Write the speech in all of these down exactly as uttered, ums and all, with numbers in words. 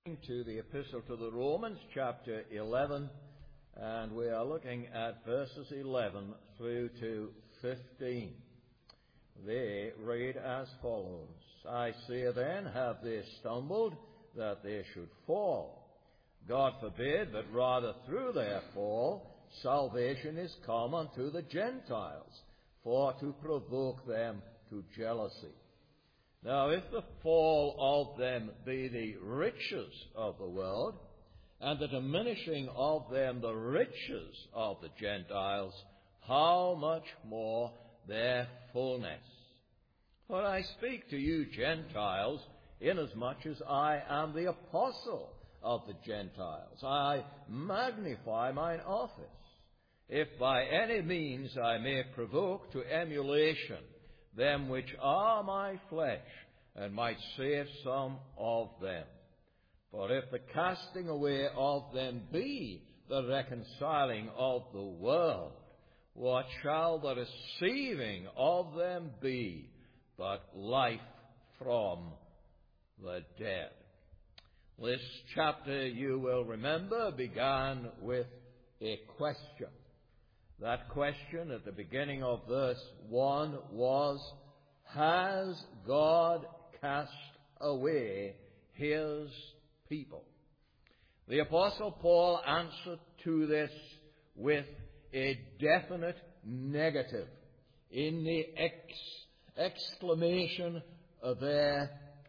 To the Epistle to the Romans, chapter eleven, and we are looking at verses eleven through to fifteen. They read as follows: I say then, have they stumbled, that they should fall? God forbid, but rather through their fall salvation is come unto the Gentiles, for to provoke them to jealousy. Now, if the fall of them be the riches of the world, and the diminishing of them the riches of the Gentiles, how much more their fullness? For I speak to you Gentiles, inasmuch as I am the apostle of the Gentiles. I magnify mine office, if by any means I may provoke to emulation them which are my flesh, and might save some of them. For if the casting away of them be the reconciling of the world, what shall the receiving of them be but life from the dead? This chapter, you will remember, began with a question. That question at the beginning of verse one was, has God cast away his people? The Apostle Paul answered to this with a definite negative in the ex- exclamation there,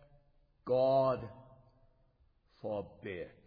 God forbid.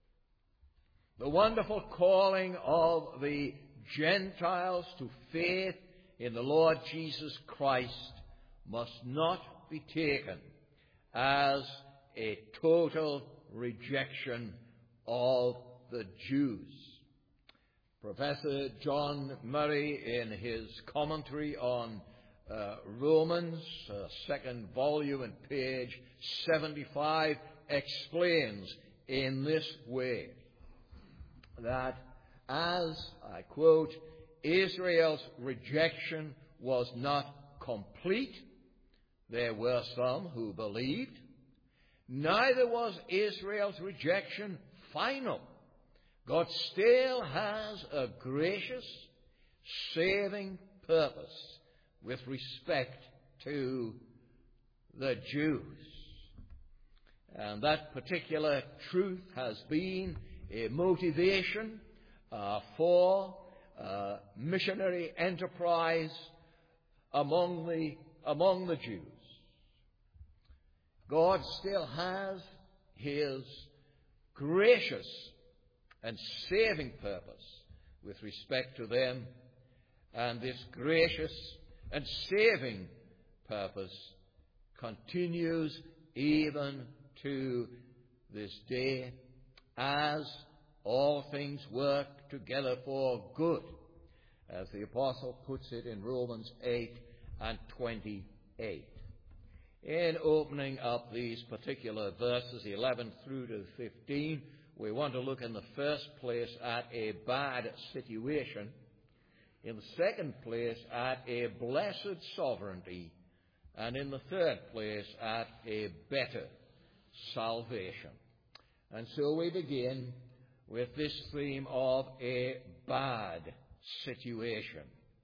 The wonderful calling of the Gentiles to faith in the Lord Jesus Christ must not be taken as a total rejection of the Jews. Professor John Murray, in his commentary on uh, Romans, uh, second volume and page seventy-five, explains in this way that, as, I quote, Israel's rejection was not complete, there were some who believed, neither was Israel's rejection final. God still has a gracious, saving purpose with respect to the Jews. And that particular truth has been a motivation uh, for uh, missionary enterprise among the among the Jews. God still has his gracious and saving purpose with respect to them, and this gracious and saving purpose continues even to this day, as all things work together for good, as the apostle puts it in Romans eight and twenty-eight. In opening up these particular verses, eleven through to fifteen, we want to look in the first place at a bad situation, in the second place at a blessed sovereignty, and in the third place at a better salvation. And so we begin with this theme of a bad situation.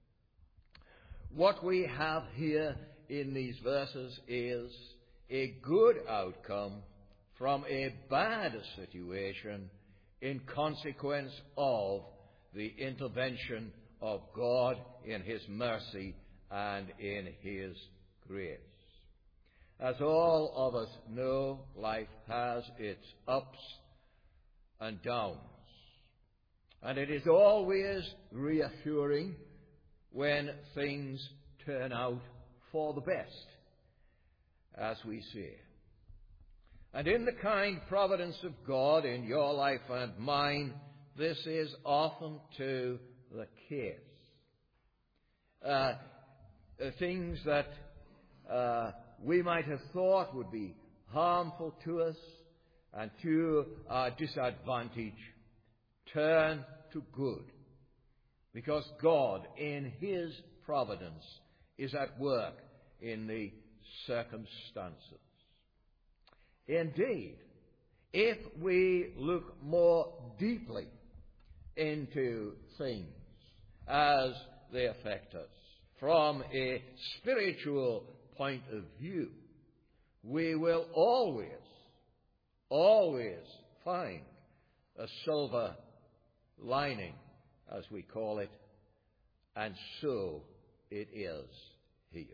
What we have here in these verses is a good outcome from a bad situation in consequence of the intervention of God in his mercy and in his grace. As all of us know, life has its ups and downs. And it is always reassuring when things turn out for the best, as we say. And in the kind providence of God in your life and mine, this is often too the case. Uh, things that uh, we might have thought would be harmful to us and to our disadvantage turn to good, because God, in his providence, is at work in the circumstances. Indeed, if we look more deeply into things as they affect us from a spiritual point of view, we will always, always find a silver lining, as we call it, and so it is here.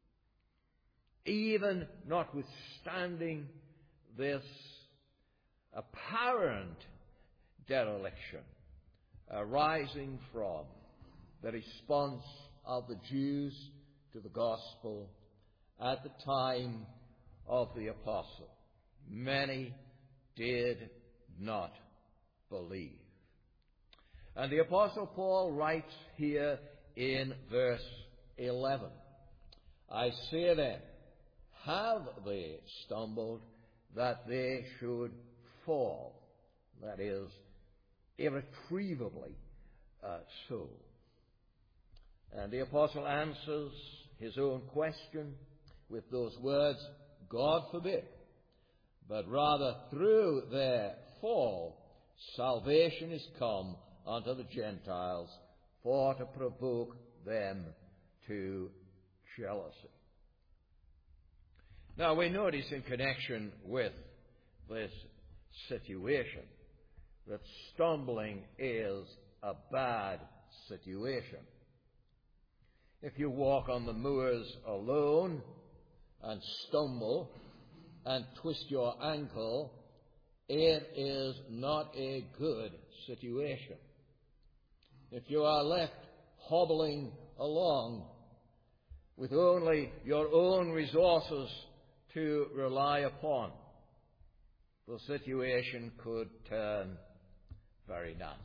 Even notwithstanding this apparent dereliction arising from the response of the Jews to the gospel at the time of the apostle, many did not believe. And the apostle Paul writes here in verse eleven, I say then, have they stumbled that they should fall? That is, irretrievably uh, so. And the apostle answers his own question with those words, God forbid, but rather through their fall salvation is come unto the Gentiles, for to provoke them to jealousy. Now we notice in connection with this situation that stumbling is a bad situation. If you walk on the moors alone and stumble and twist your ankle, it is not a good situation. If you are left hobbling along with only your own resources to rely upon, the situation could turn very nasty.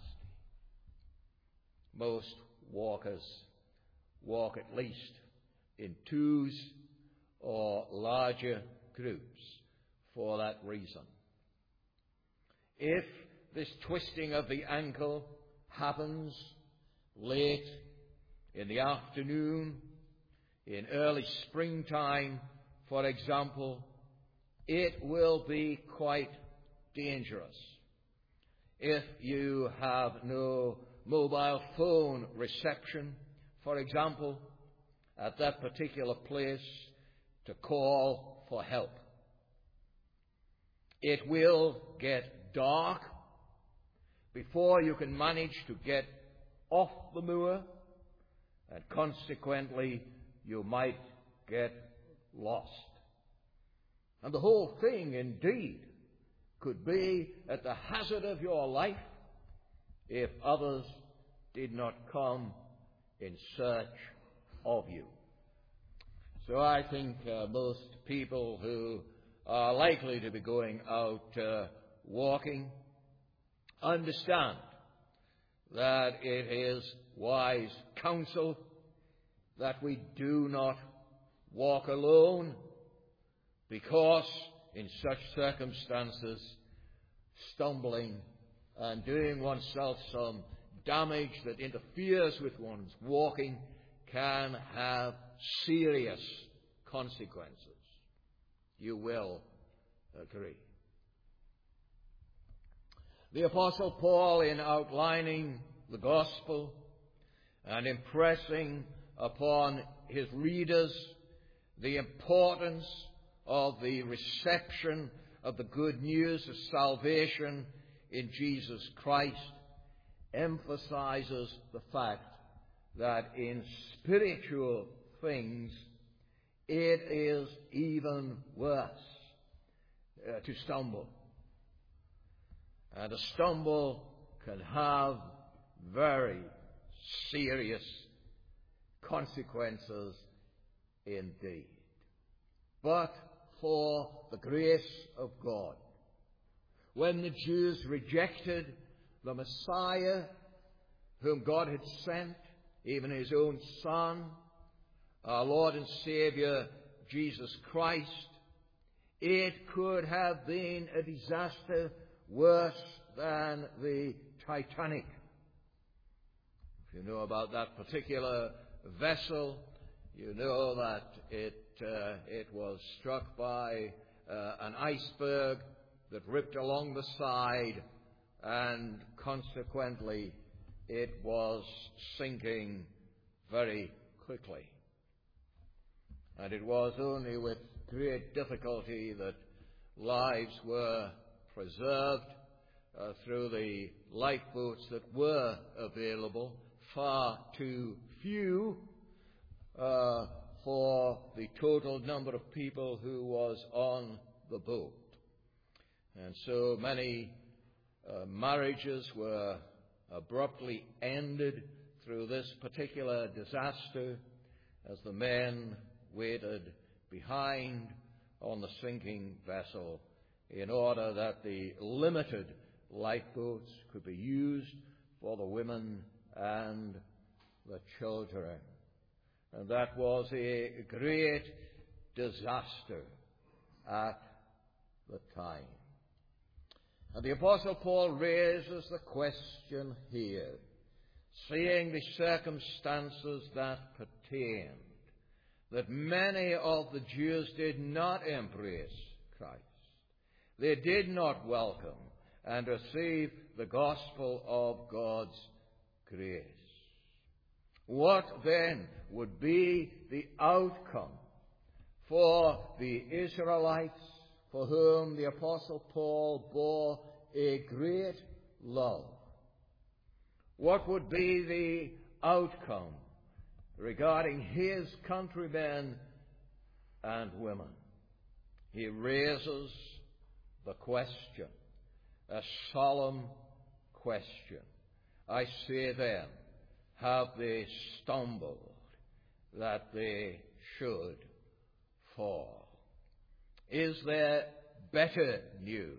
Most walkers walk at least in twos or larger groups for that reason. If this twisting of the ankle happens late in the afternoon, in early springtime, for example, it will be quite dangerous. If you have no mobile phone reception, for example, at that particular place to call for help. It will get dark before you can manage to get off the moor, and consequently you might get lost. And the whole thing, indeed, could be at the hazard of your life if others did not come in search of you. So I think uh, most people who are likely to be going out uh, walking understand that it is wise counsel that we do not walk alone, because in such circumstances, stumbling and doing oneself some damage that interferes with one's walking can have serious consequences. You will agree. The Apostle Paul, in outlining the gospel and impressing upon his readers the importance of the reception of the good news of salvation in Jesus Christ, emphasizes the fact that in spiritual things it is even worse uh, to stumble. And a stumble can have very serious consequences indeed. But for the grace of God, when the Jews rejected the Messiah whom God had sent, even his own Son, our Lord and Savior, Jesus Christ, it could have been a disaster worse than the Titanic. If you know about that particular vessel, you know that it uh, it was struck by uh, an iceberg that ripped along the side, and consequently it was sinking very quickly. And it was only with great difficulty that lives were preserved uh, through the lifeboats that were available, far too few uh, for the total number of people who was on the boat. And so many uh, marriages were abruptly ended through this particular disaster as the men waited behind on the sinking vessel in order that the limited lifeboats could be used for the women and the children. And that was a great disaster at the time. And the Apostle Paul raises the question here, seeing the circumstances that pertained, that many of the Jews did not embrace Christ. They did not welcome and receive the gospel of God's grace. What then would be the outcome for the Israelites, for whom the Apostle Paul bore a great love? What would be the outcome regarding his countrymen and women? He raises the question, a solemn question. I say then, have they stumbled that they should fall? Is there better news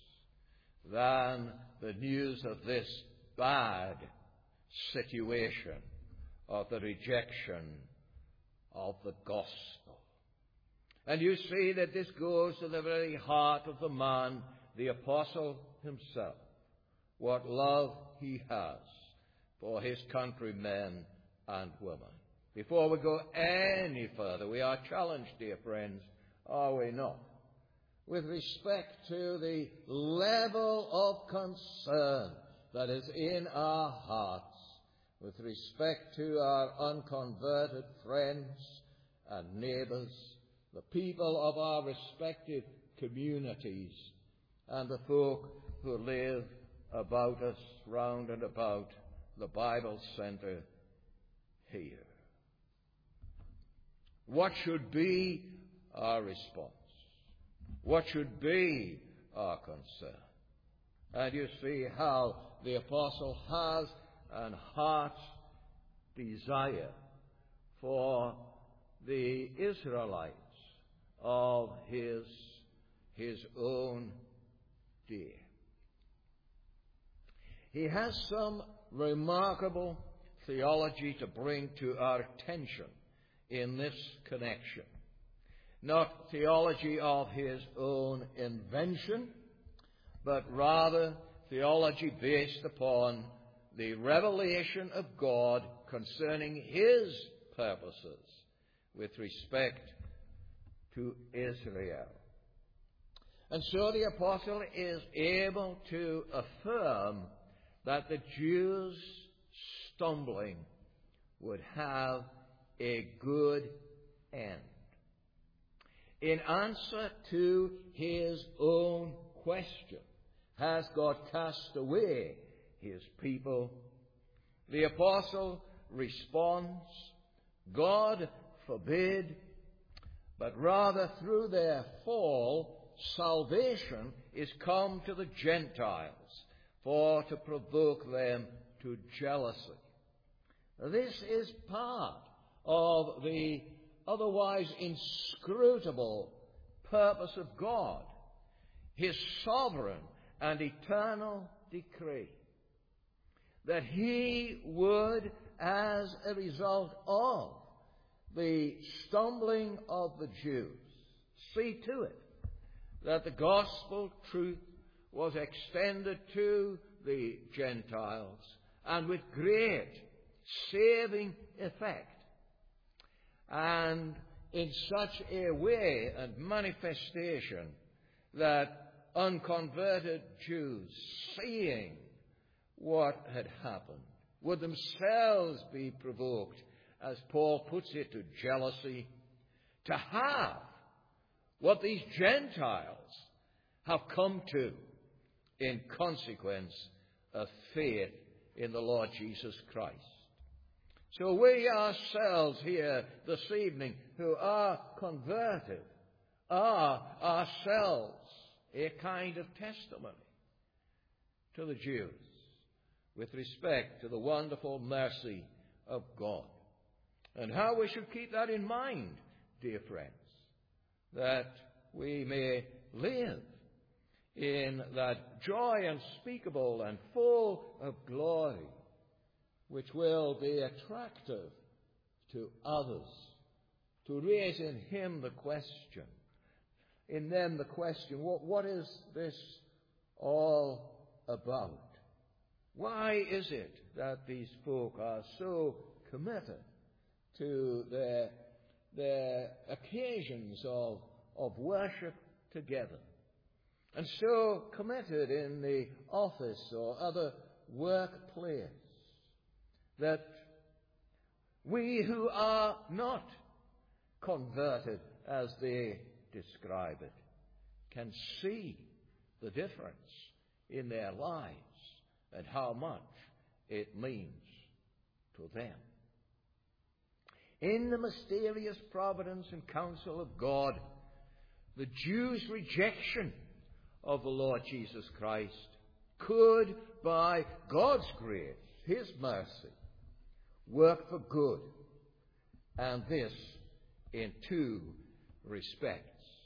than the news of this bad situation of the rejection of the gospel? And you see that this goes to the very heart of the man, the apostle himself, what love he has for his countrymen and women. Before we go any further, we are challenged, dear friends, are we not, with respect to the level of concern that is in our hearts with respect to our unconverted friends and neighbors, the people of our respective communities, and the folk who live about us, round and about the Bible Center here. What should be our response? What should be our concern? And you see how the apostle has an heart's desire for the Israelites of his, his own day. He has some remarkable theology to bring to our attention in this connection. Not theology of his own invention, but rather theology based upon the revelation of God concerning his purposes with respect to Israel. And so the apostle is able to affirm that the Jews' stumbling would have a good end. In answer to his own question, has God cast away his people? The apostle responds, God forbid, but rather through their fall, salvation is come to the Gentiles, for to provoke them to jealousy. This is part of the otherwise inscrutable purpose of God, his sovereign and eternal decree, that he would, as a result of the stumbling of the Jews, see to it that the gospel truth was extended to the Gentiles, and with great saving effect, and in such a way and manifestation that unconverted Jews, seeing what had happened, would themselves be provoked, as Paul puts it, to jealousy, to have what these Gentiles have come to in consequence of faith in the Lord Jesus Christ. So we ourselves here this evening who are converted are ourselves a kind of testimony to the Jews with respect to the wonderful mercy of God. And how we should keep that in mind, dear friends, that we may live in that joy unspeakable and full of glory, which will be attractive to others, to raise in him the question, in them the question, what, what is this all about? Why is it that these folk are so committed to their, their occasions of, of worship together, and so committed in the office or other workplace, that we who are not converted as they describe it can see the difference in their lives and how much it means to them? In the mysterious providence and counsel of God, the Jews' rejection of the Lord Jesus Christ could, by God's grace, his mercy, work for good, and this in two respects.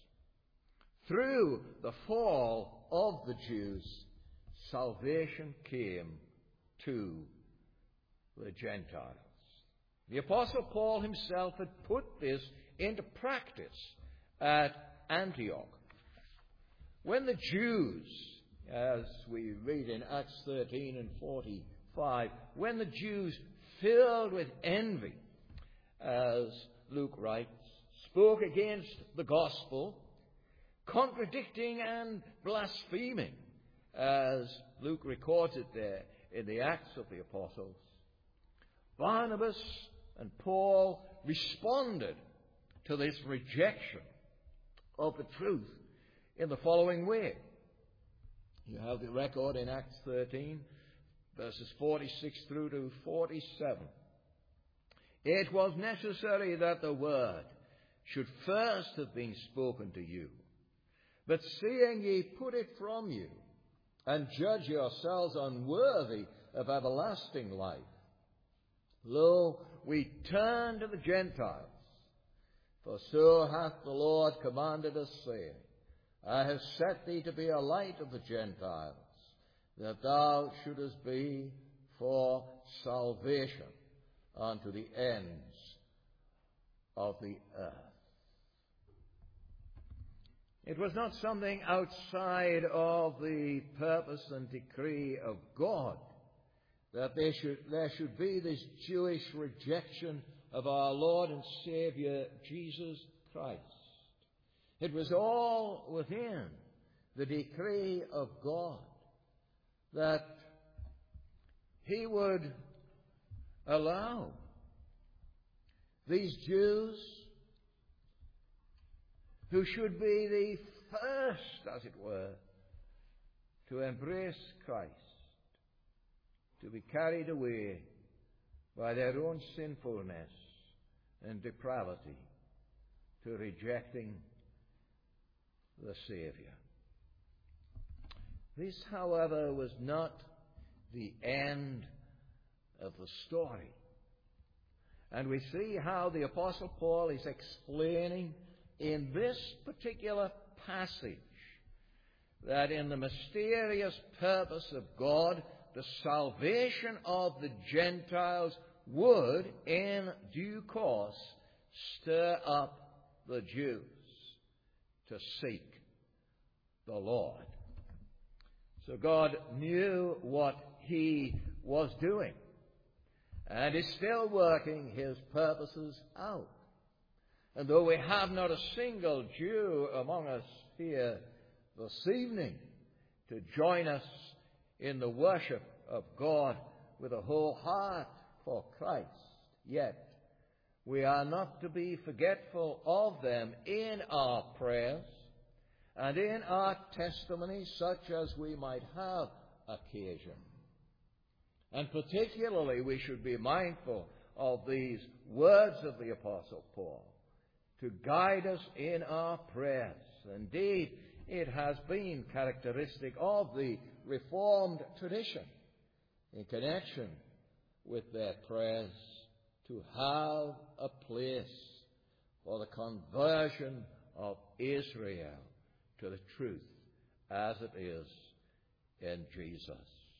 Through the fall of the Jews, salvation came to the Gentiles. The Apostle Paul himself had put this into practice at Antioch. When the Jews, as we read in Acts thirteen and forty-five, when the Jews, filled with envy, as Luke writes, spoke against the gospel, contradicting and blaspheming, as Luke records it there in the Acts of the Apostles, Barnabas and Paul responded to this rejection of the truth in the following way. You have the record in Acts thirteen, verses forty-six through to forty-seven. It was necessary that the word should first have been spoken to you, but seeing ye put it from you, and judge yourselves unworthy of everlasting life, lo, we turn to the Gentiles. For so hath the Lord commanded us, saying, I have set thee to be a light of the Gentiles, that thou shouldest be for salvation unto the ends of the earth. It was not something outside of the purpose and decree of God that there should, there should be this Jewish rejection of our Lord and Savior Jesus Christ. It was all within the decree of God that he would allow these Jews, who should be the first, as it were, to embrace Christ, to be carried away by their own sinfulness and depravity, to rejecting the Savior. This, however, was not the end of the story. And we see how the Apostle Paul is explaining in this particular passage that in the mysterious purpose of God, the salvation of the Gentiles would, in due course, stir up the Jews to seek the Lord. So God knew what he was doing, and is still working his purposes out. And though we have not a single Jew among us here this evening to join us in the worship of God with a whole heart for Christ. Yet, we are not to be forgetful of them in our prayers and in our testimony, such as we might have occasion. And particularly, we should be mindful of these words of the Apostle Paul to guide us in our prayers. Indeed, it has been characteristic of the Reformed tradition in connection with their prayers to have a place for the conversion of Israel to the truth as it is in Jesus.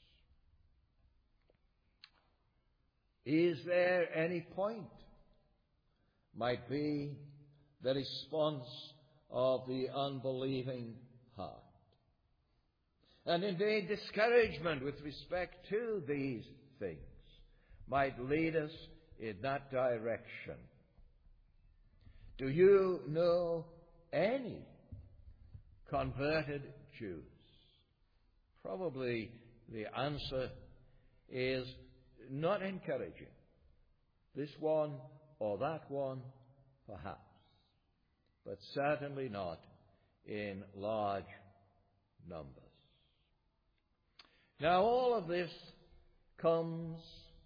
Is there any point? Might be the response of the unbelieving heart. And indeed, discouragement with respect to these things might lead us in that direction. Do you know any converted Jews? Probably the answer is not encouraging. This one or that one, perhaps, but certainly not in large numbers. Now, all of this comes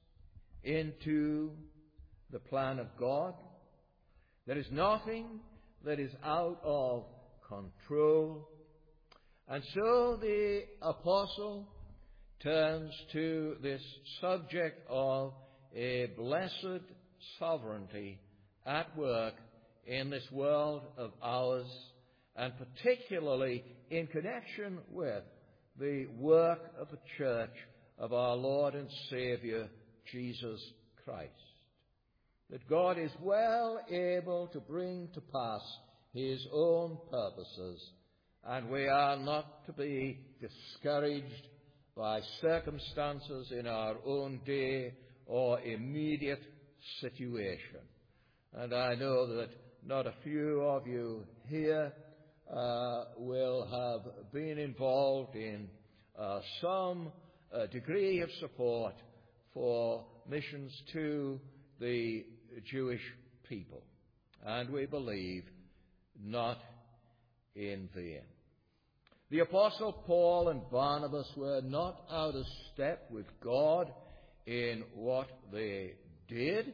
into the plan of God. There is nothing that is out of control. And so the apostle turns to this subject of a blessed sovereignty at work in this world of ours, and particularly in connection with the work of the church of our Lord and Saviour, Jesus Christ. That God is well able to bring to pass his own purposes, and we are not to be discouraged by circumstances in our own day or immediate situation. And I know that not a few of you here uh, will have been involved in uh, some uh, degree of support for missions to the Jewish people. And we believe not in vain. The Apostle Paul and Barnabas were not out of step with God in what they did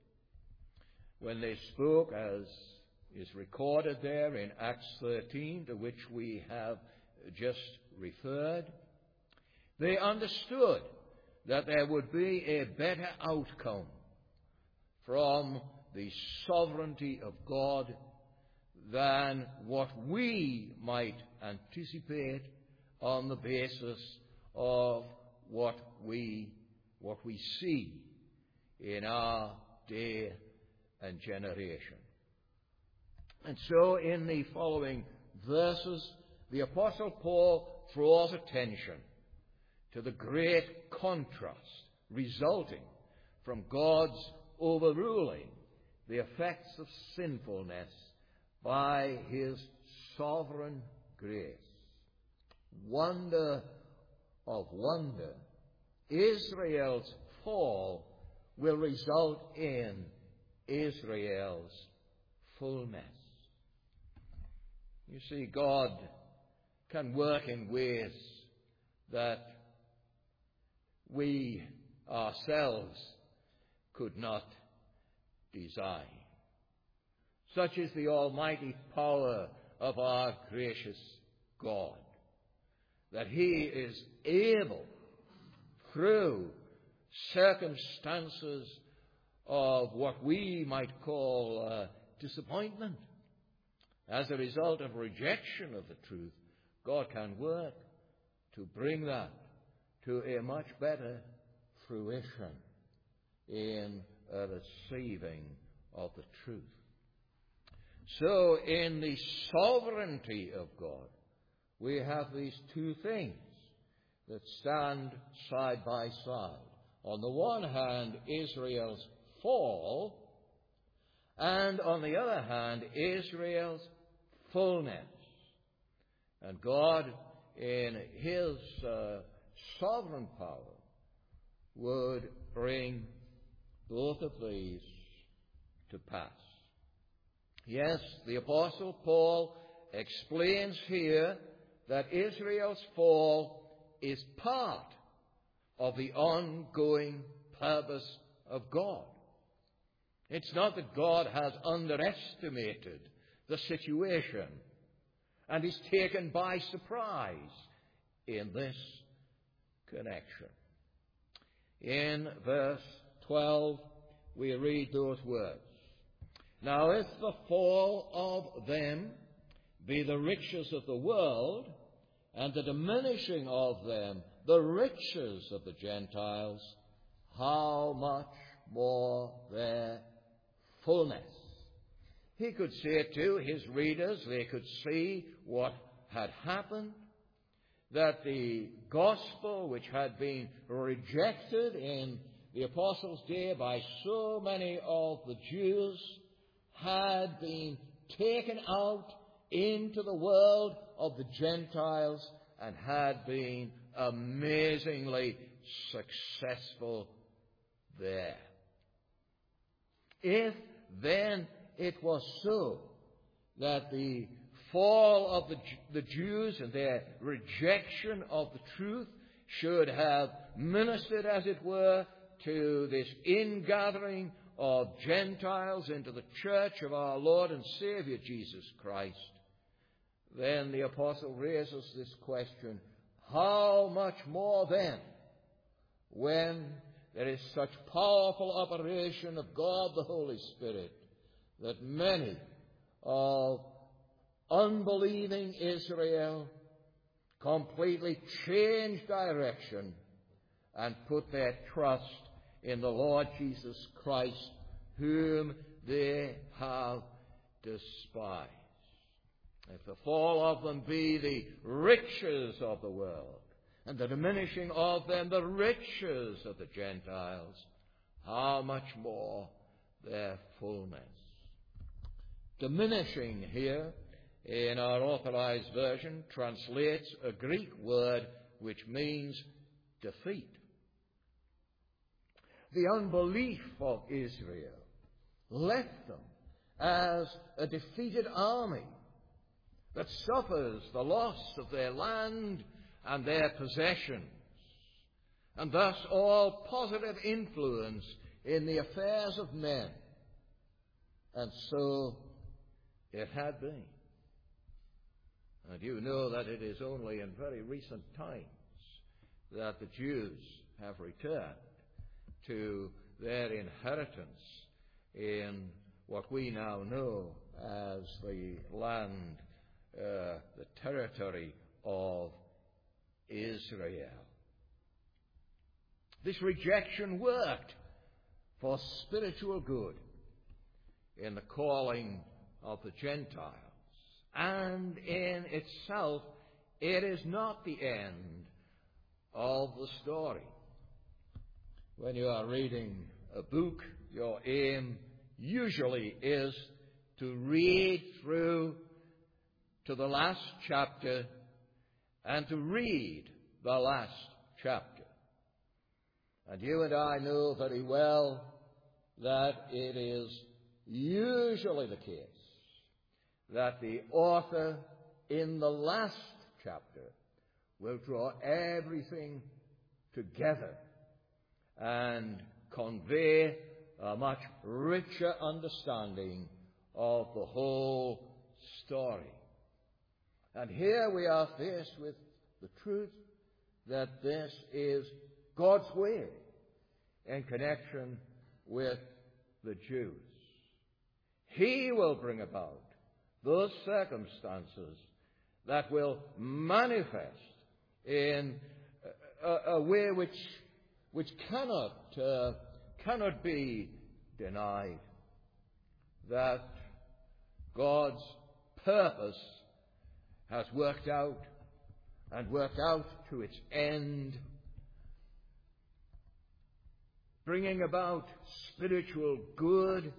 when they spoke, as is recorded there in Acts thirteen, to which we have just referred. They understood that there would be a better outcome from the sovereignty of God than what we might anticipate on the basis of what we what we see in our day and generation. And so in the following verses, the Apostle Paul draws attention to the great contrast resulting from God's overruling the effects of sinfulness by his sovereign grace. Wonder of wonder, Israel's fall will result in Israel's fullness. You see, God can work in ways that we ourselves could not design. Such is the almighty power of our gracious God, that he is able, through circumstances of what we might call uh, disappointment, as a result of rejection of the truth, God can work to bring that to a much better fruition in a receiving of the truth. So, in the sovereignty of God, we have these two things that stand side by side. On the one hand, Israel's fall, and on the other hand, Israel's fullness. And God, in his uh, sovereign power, would bring both of these to pass. Yes, the Apostle Paul explains here that Israel's fall is part of the ongoing purpose of God. It's not that God has underestimated the situation and is taken by surprise in this connection. In verse twelve, we read those words. Now if the fall of them be the riches of the world, and the diminishing of them the riches of the Gentiles, how much more their fullness? He could say to his readers, they could see what had happened, that the gospel, which had been rejected in the apostles' day by so many of the Jews, had been taken out into the world of the Gentiles and had been amazingly successful there. If then it was so that the fall of the, the Jews and their rejection of the truth should have ministered, as it were, to this ingathering of Gentiles into the church of our Lord and Saviour Jesus Christ, then the apostle raises this question, how much more then, when there is such powerful operation of God the Holy Spirit, that many of unbelieving Israel completely change direction and put their trust in the Lord Jesus Christ, whom they have despised. If the fall of them be the riches of the world, and the diminishing of them the riches of the Gentiles, how much more their fullness? Diminishing here, in our authorized version, translates a Greek word which means defeat. The unbelief of Israel left them as a defeated army that suffers the loss of their land and their possessions, and thus all positive influence in the affairs of men. And so it had been. And you know that it is only in very recent times that the Jews have returned to their inheritance in what we now know as the land, uh, the territory of Israel. This rejection worked for spiritual good in the calling of the Gentiles. And in itself, it is not the end of the story. When you are reading a book, your aim usually is to read through to the last chapter and to read the last chapter. And you and I know very well that it is usually the case that the author in the last chapter will draw everything together and convey a much richer understanding of the whole story. And here we are faced with the truth that this is God's way in connection with the Jews. He will bring about those circumstances that will manifest in a, a way which which cannot uh, cannot be denied, that God's purpose has worked out and worked out to its end, bringing about spiritual good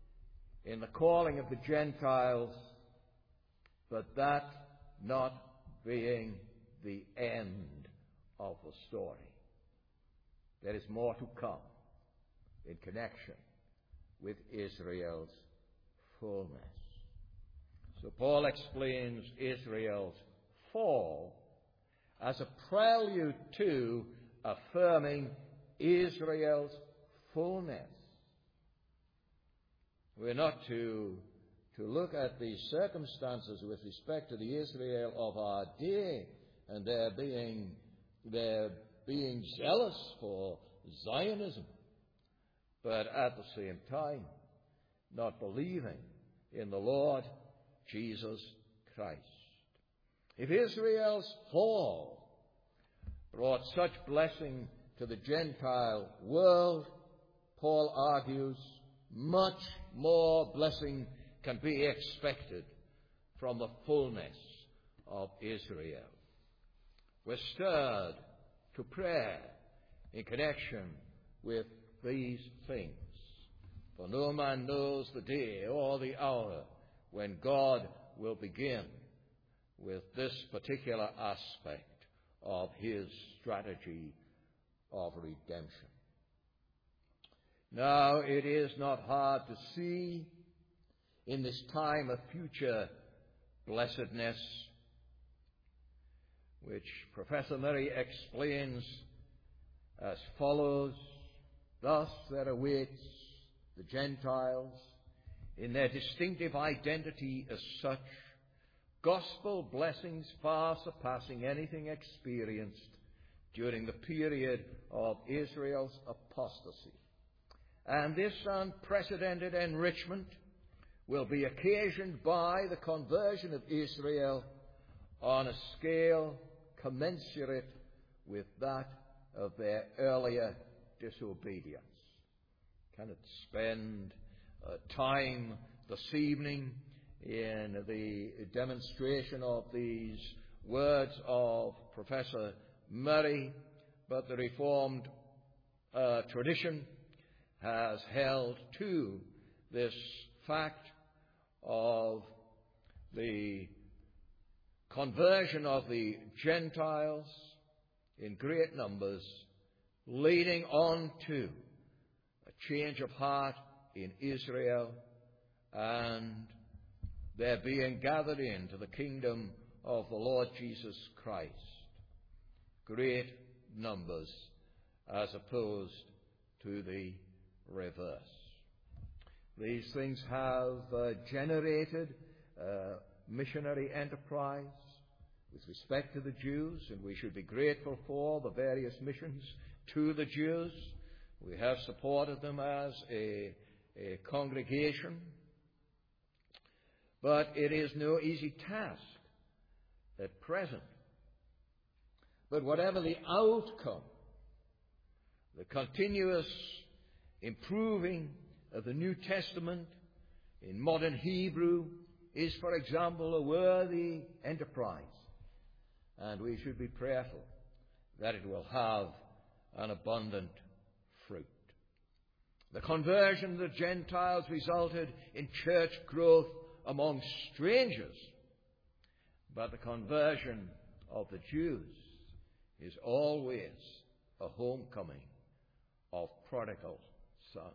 in the calling of the Gentiles, but that not being the end of the story. There is more to come in connection with Israel's fullness. So Paul explains Israel's fall as a prelude to affirming Israel's fullness. We're not to, to look at the circumstances with respect to the Israel of our day and their being, their being zealous for Zionism, but at the same time not believing in the Lord Jesus Christ. If Israel's fall brought such blessing to the Gentile world, Paul argues much more blessing can be expected from the fullness of Israel. We're stirred to prayer in connection with these things. For no man knows the day or the hour when God will begin with this particular aspect of his strategy of redemption. Now, it is not hard to see in this time of future blessedness, which Professor Murray explains as follows: thus there awaits the Gentiles in their distinctive identity as such gospel blessings far surpassing anything experienced during the period of Israel's apostasy. And this unprecedented enrichment will be occasioned by the conversion of Israel on a scale commensurate with that of their earlier disobedience. Cannot spend uh, time this evening in the demonstration of these words of Professor Murray, but the Reformed uh, tradition has held to this fact of the conversion of the Gentiles in great numbers, leading on to a change of heart in Israel and their being gathered into the kingdom of the Lord Jesus Christ. Great numbers as opposed to the reverse. These things have uh, generated uh, missionary enterprise with respect to the Jews, and we should be grateful for the various missions to the Jews. We have supported them as a, a congregation, but it is no easy task at present. But whatever the outcome, the continuous improving of the New Testament in modern Hebrew is, for example, a worthy enterprise. And we should be prayerful that it will have an abundant fruit. The conversion of the Gentiles resulted in church growth among strangers, but the conversion of the Jews is always a homecoming of prodigal sons.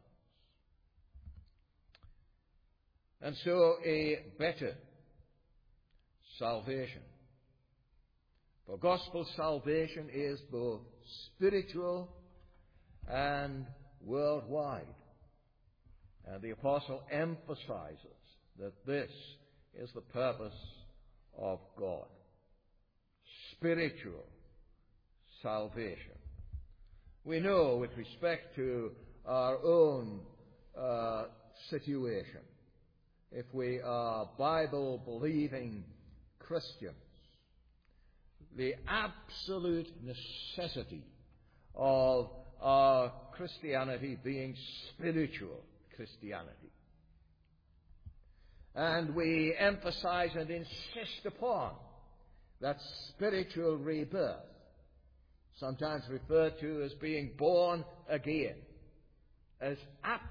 And so a better salvation. For gospel salvation is both spiritual and worldwide. And the apostle emphasizes that this is the purpose of God. Spiritual salvation. We know with respect to our own uh, situation, if we are Bible-believing Christians, the absolute necessity of our Christianity being spiritual Christianity. And we emphasize and insist upon that spiritual rebirth, sometimes referred to as being born again, as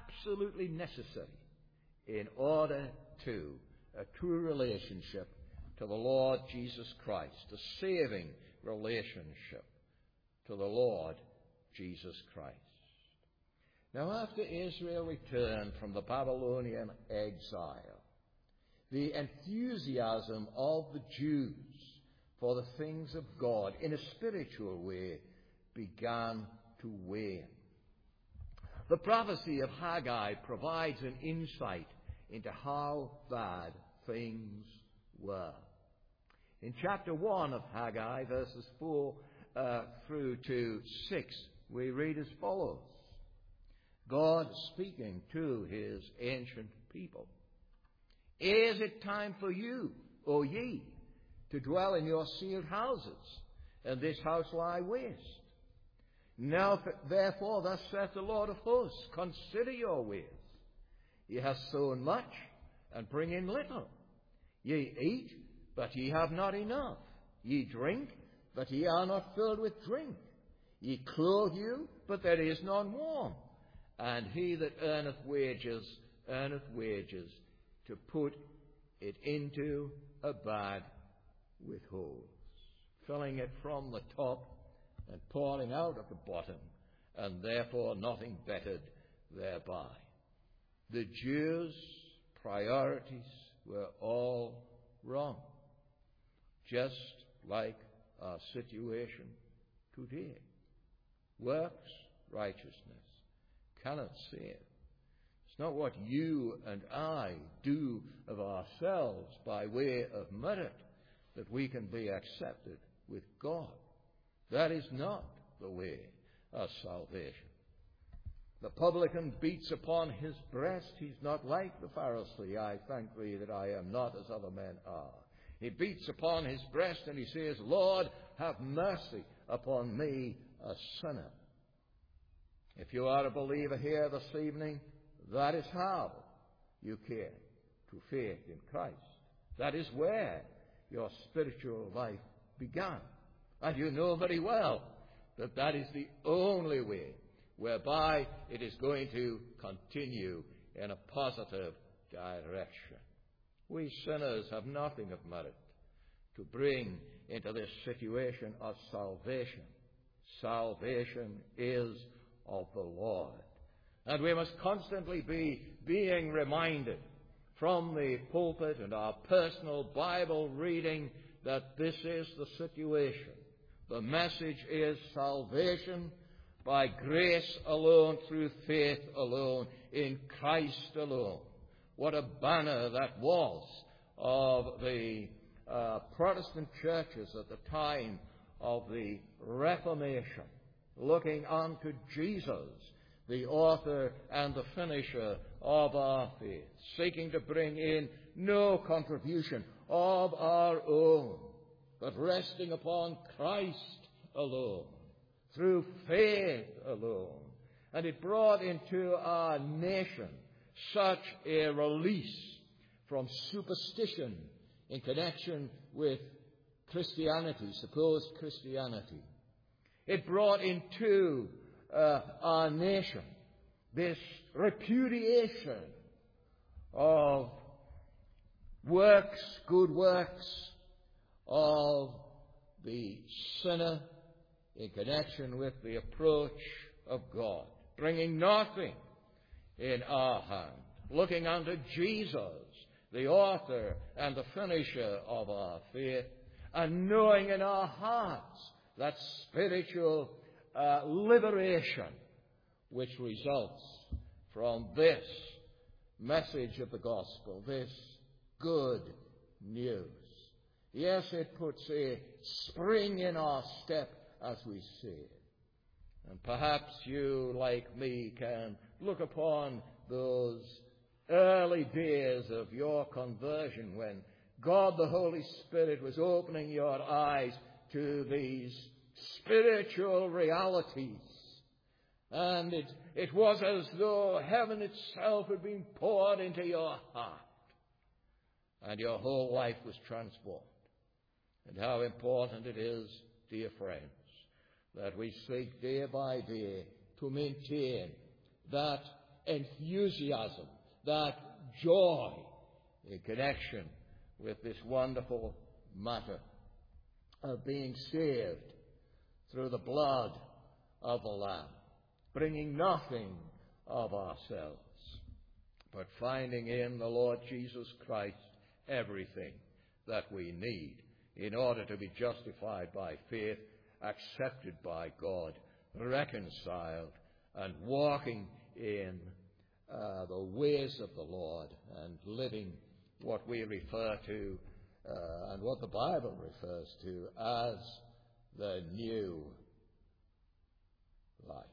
absolutely necessary in order to a true relationship to the Lord Jesus Christ, a saving relationship to the Lord Jesus Christ. Now, after Israel returned from the Babylonian exile, the enthusiasm of the Jews for the things of God in a spiritual way began to wane. The prophecy of Haggai provides an insight into how bad things were. In chapter one of Haggai, verses four uh, through to six, we read as follows. God speaking to his ancient people. Is it time for you, O ye, to dwell in your sealed houses, and this house lie waste? Now therefore thus saith the Lord of hosts, consider your ways. Ye have sown much, and bring in little. Ye eat, but ye have not enough. Ye drink, but ye are not filled with drink. Ye clothe you, but there is none warm. And he that earneth wages, earneth wages, to put it into a bag with holes, filling it from the top and pouring out at the bottom, and therefore nothing bettered thereby. The Jews' priorities were all wrong, just like our situation today. Works righteousness cannot save. It's not what you and I do of ourselves by way of merit that we can be accepted with God. That is not the way of salvation. The publican beats upon his breast. He's not like the Pharisee. I thank thee that I am not as other men are. He beats upon his breast and he says, Lord, have mercy upon me, a sinner. If you are a believer here this evening, that is how you came to faith in Christ. That is where your spiritual life began. And you know very well that that is the only way whereby it is going to continue in a positive direction. We sinners have nothing of merit to bring into this situation of salvation. Salvation is of the Lord. And we must constantly be being reminded from the pulpit and our personal Bible reading that this is the situation. The message is salvation by grace alone, through faith alone, in Christ alone. What a banner that was of the uh, Protestant churches at the time of the Reformation, looking unto Jesus, the author and the finisher of our faith, seeking to bring in no contribution of our own, but resting upon Christ alone, through faith alone. And it brought into our nation such a release from superstition in connection with Christianity, supposed Christianity. It brought into uh, our nation this repudiation of works, good works, of the sinner in connection with the approach of God, bringing nothing in our hand, looking unto Jesus, the author and the finisher of our faith, and knowing in our hearts that spiritual uh, liberation which results from this message of the gospel, this good news. Yes, it puts a spring in our step, as we say it. And perhaps you, like me, can look upon those early days of your conversion when God the Holy Spirit was opening your eyes to these spiritual realities. And it, it was as though heaven itself had been poured into your heart. And your whole life was transformed. And how important it is, dear friends, that we seek day by day to maintain that enthusiasm, that joy in connection with this wonderful matter of being saved through the blood of the Lamb, bringing nothing of ourselves, but finding in the Lord Jesus Christ everything that we need in order to be justified by faith, accepted by God, reconciled, and walking in uh, the ways of the Lord and living what we refer to uh, and what the Bible refers to as the new life.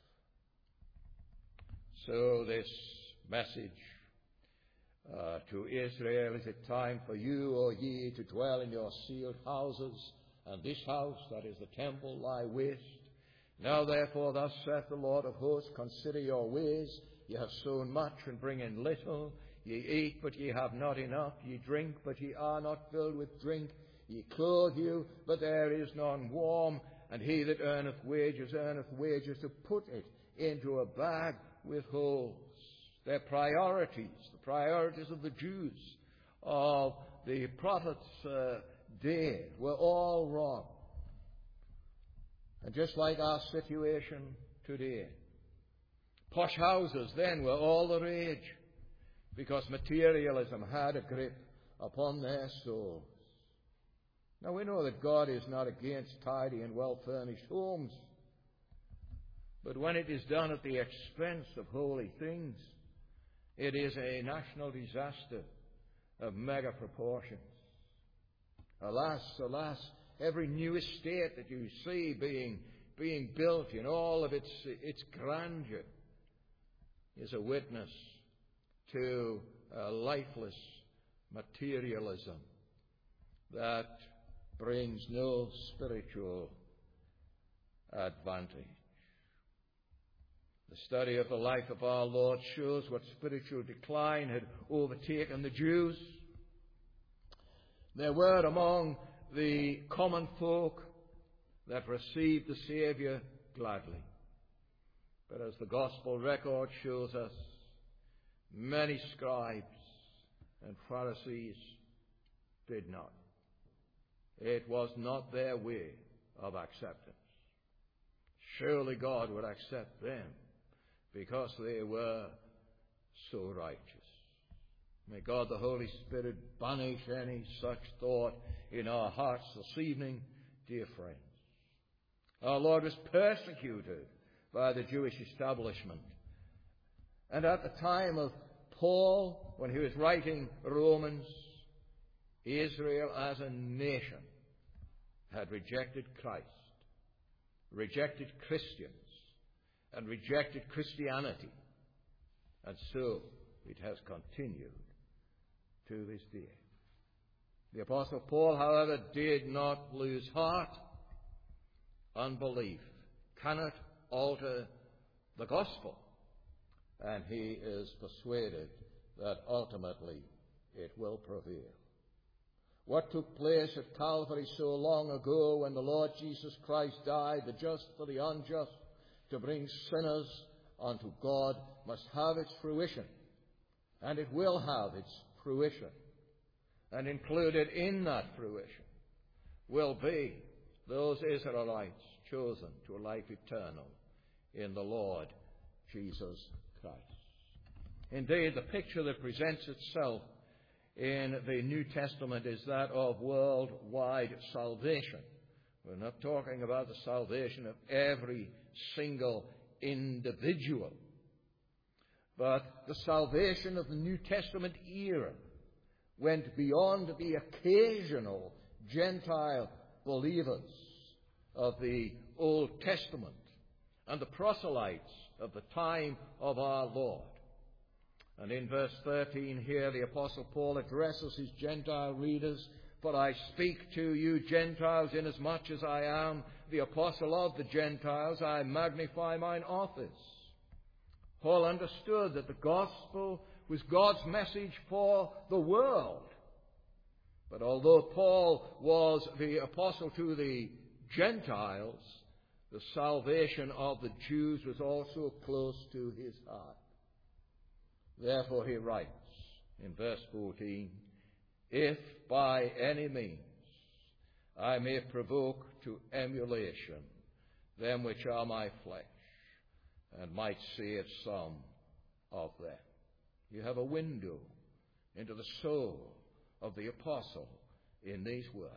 So this message uh, to Israel, is it time for you, O ye, to dwell in your sealed houses, and this house, that is the temple, lie waste? Now therefore, thus saith the Lord of hosts, consider your ways. Ye have sown much and bring in little. Ye eat, but ye have not enough. Ye drink, but ye are not filled with drink. Ye clothe you, but there is none warm. And he that earneth wages, earneth wages to put it into a bag with holes. Their priorities, the priorities of the Jews of the prophet's uh, day, were all wrong. And just like our situation today, posh houses then were all the rage, because materialism had a grip upon their souls. Now we know that God is not against tidy and well-furnished homes, but when it is done at the expense of holy things, it is a national disaster of mega proportions. Alas, alas, every new estate that you see being, being built in all of its, its grandeur is a witness to a lifeless materialism that brings no spiritual advantage. The study of the life of our Lord shows what spiritual decline had overtaken the Jews. There were among the common folk that received the Saviour gladly. But as the Gospel record shows us, many scribes and Pharisees did not. It was not their way of acceptance. Surely God would accept them because they were so righteous. May God the Holy Spirit banish any such thought in our hearts this evening, dear friends. Our Lord was persecuted by the Jewish establishment. And at the time of Paul, when he was writing Romans, Israel as a nation had rejected Christ, rejected Christians, and rejected Christianity. And so it has continued to this day. The Apostle Paul, however, did not lose heart. Unbelief cannot alter the gospel, and he is persuaded that ultimately it will prevail. What took place at Calvary so long ago when the Lord Jesus Christ died, the just for the unjust, to bring sinners unto God, must have its fruition, and it will have its fruition. And included in that fruition will be those Israelites chosen to a life eternal in the Lord Jesus Christ. Indeed, the picture that presents itself in the New Testament is that of worldwide salvation. We're not talking about the salvation of every single individual, but the salvation of the New Testament era went beyond the occasional Gentile believers of the Old Testament and the proselytes of the time of our Lord. And in verse thirteen here, the Apostle Paul addresses his Gentile readers, "For I speak to you Gentiles, inasmuch as I am the apostle of the Gentiles, I magnify mine office." Paul understood that the gospel was God's message for the world. But although Paul was the apostle to the Gentiles, the salvation of the Jews was also close to his heart. Therefore he writes in verse fourteen, "If by any means I may provoke to emulation them which are my flesh, and might see it some of them. You have a window into the soul of the apostle in these words.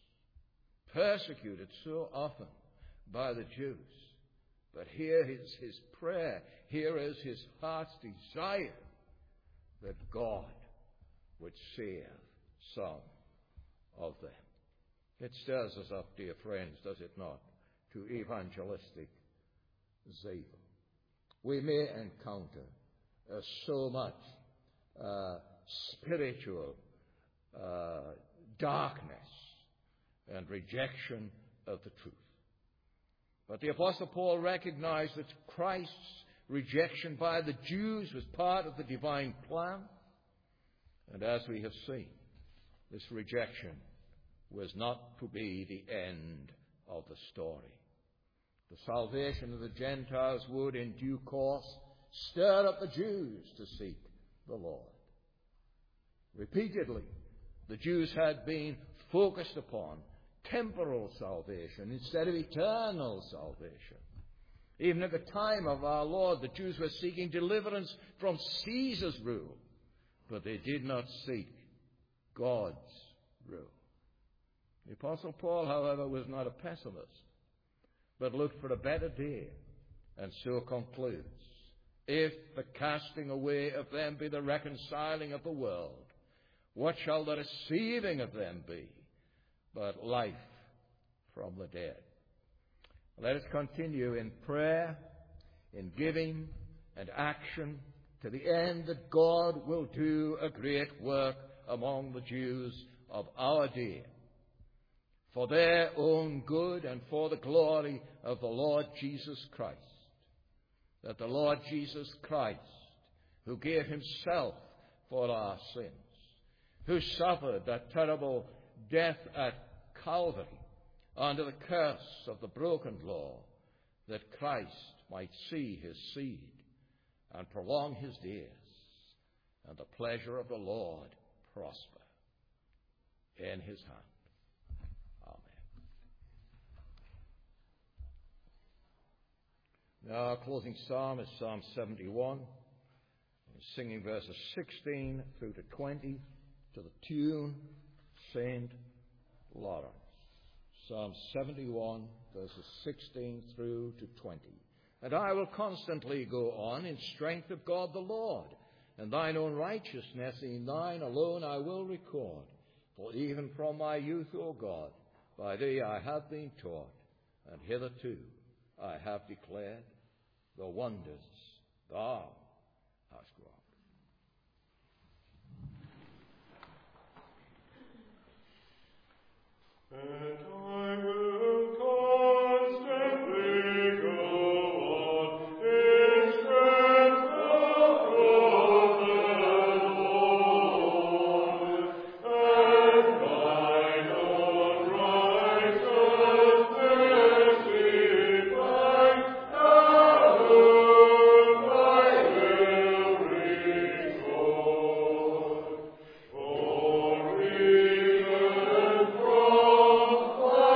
Persecuted so often by the Jews, but here is his prayer, here is his heart's desire that God would save some of them. It stirs us up, dear friends, does it not, to evangelistic zeal. We may encounter uh, so much uh, spiritual uh, darkness and rejection of the truth. But the Apostle Paul recognized that Christ's rejection by the Jews was part of the divine plan. And as we have seen, this rejection was not to be the end of the story. The salvation of the Gentiles would in due course stir up the Jews to seek the Lord. Repeatedly, the Jews had been focused upon temporal salvation instead of eternal salvation. Even at the time of our Lord, the Jews were seeking deliverance from Caesar's rule, but they did not seek God's rule. The Apostle Paul, however, was not a pessimist, but looked for a better day, and so concludes, if the casting away of them be the reconciling of the world, what shall the receiving of them be but life from the dead? Let us continue in prayer, in giving and action, to the end that God will do a great work among the Jews of our day, for their own good and for the glory of the Lord Jesus Christ. That the Lord Jesus Christ, who gave himself for our sins, who suffered that terrible death at Calvary under the curse of the broken law, that Christ might see his seed and prolong his days, and the pleasure of the Lord prosper in his hand. Now, our closing psalm is Psalm seventy-one, singing verses sixteen through to twenty to the tune Saint Lawrence. Psalm seventy-one, verses sixteen through to twenty. And I will constantly go on in strength of God the Lord, and thine own righteousness in thine alone I will record. For even from my youth, O God, by thee I have been taught, and hitherto I have declared the wonders thou hast wrought. And I will constantly go on in strength of God the Lord, and thine own righteousness in thine alone I will record. For even from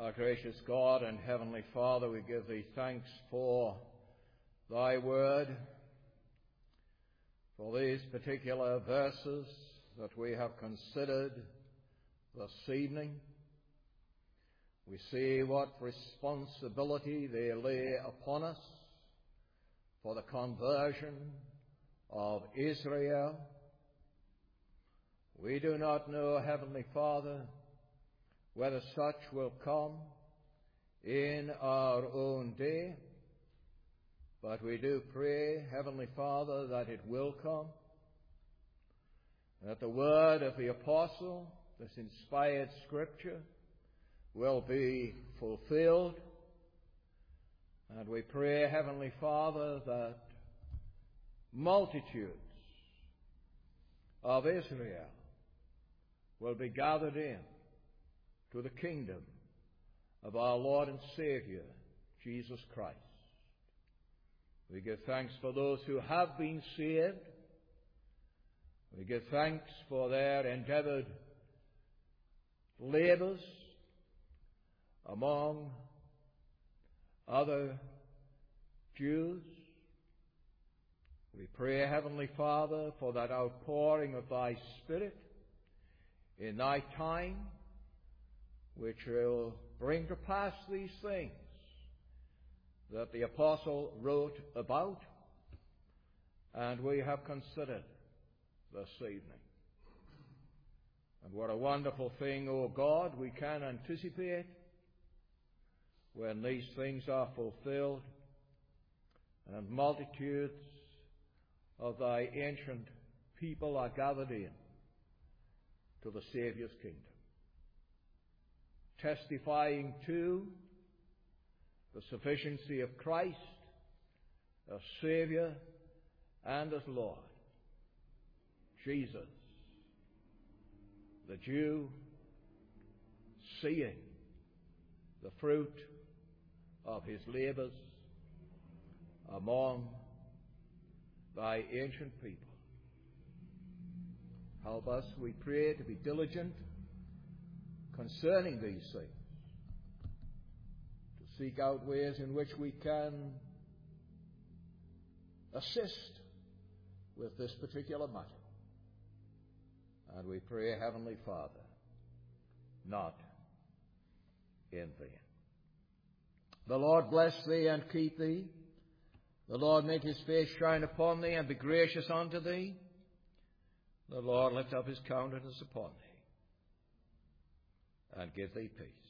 Our gracious God and Heavenly Father, we give Thee thanks for Thy Word, for these particular verses that we have considered this evening. We see what responsibility they lay upon us for the conversion of Israel. We do not know, Heavenly Father, whether such will come in our own day, but we do pray, Heavenly Father, that it will come, that the word of the apostle, this inspired Scripture, will be fulfilled. And we pray, Heavenly Father, that multitudes of Israel will be gathered in to the kingdom of our Lord and Savior, Jesus Christ. We give thanks for those who have been saved. We give thanks for their endeavored labors among other Jews. We pray, Heavenly Father, for that outpouring of Thy Spirit in Thy time, which will bring to pass these things that the apostle wrote about and we have considered this evening. And what a wonderful thing, O God, we can anticipate when these things are fulfilled and multitudes of Thy ancient people are gathered in to the Saviour's kingdom, testifying to the sufficiency of Christ as Savior and as Lord. Jesus, the Jew, seeing the fruit of his labors among Thy ancient people. Help us, we pray, to be diligent concerning these things, to seek out ways in which we can assist with this particular matter. And we pray, Heavenly Father, not in vain. The Lord bless thee and keep thee. The Lord make his face shine upon thee and be gracious unto thee. The Lord lift up his countenance upon thee and give thee peace.